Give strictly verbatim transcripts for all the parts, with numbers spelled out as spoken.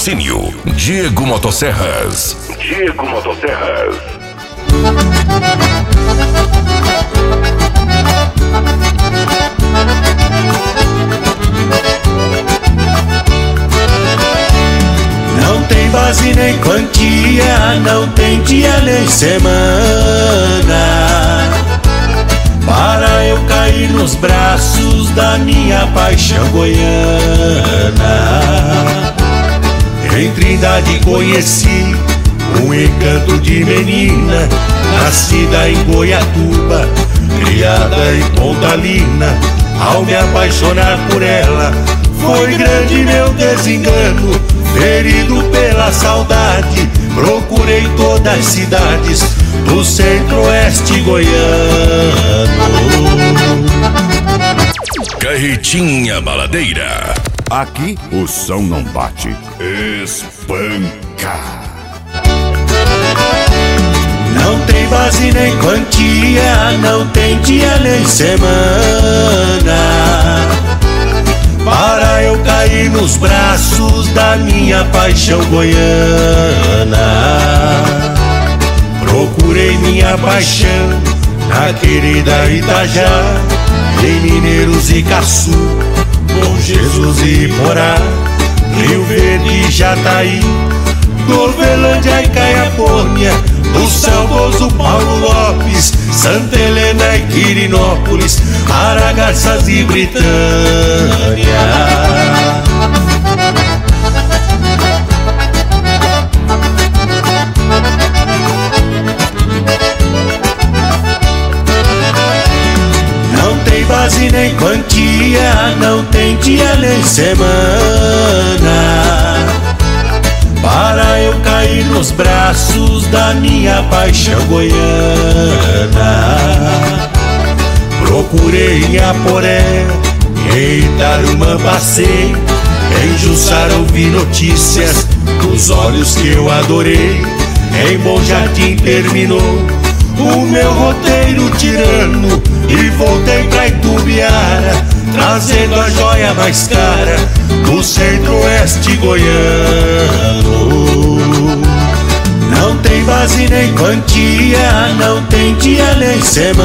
Patrocínio Diego Motosserras. Diego Motosserras. Não tem base nem quantia, não tem dia nem semana para eu cair nos braços da minha paixão goiana. Em Trindade conheci um encanto de menina, nascida em Goiatuba, criada em Pontalina. Ao me apaixonar por ela, foi grande meu desengano. Ferido pela saudade, procurei todas as cidades do centro-oeste goiano. Carretinha Baladeira. Aqui o som não bate, espanca. Não tem base nem quantia, não tem dia nem semana para eu cair nos braços da minha paixão goiana. Procurei minha paixão na querida Itajá, em Mineiros e Caçu, Bom Jesus e Porá, Rio Verde e Jataí, Corvelândia e Caiapônia, do saudoso Paulo Lopes, Santa Helena e Quirinópolis, Aragarças e Britânia. Não tem base nem quantia, não tem dia nem semana para eu cair nos braços da minha paixão goiana. Procurei em Aporé, em Itarumã passei, em Jussara ouvi notícias dos olhos que eu adorei. Em Bom Jardim terminou o meu roteiro tirano e voltei pra Itubiara, trazendo a joia mais cara do centro-oeste goiano. Não tem base nem quantia, não tem dia nem semana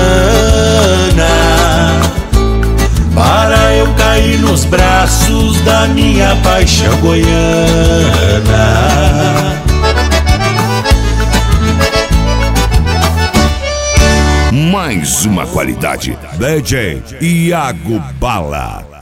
para eu cair nos braços da minha paixão goiana. Mais uma qualidade. D J Iago Bala.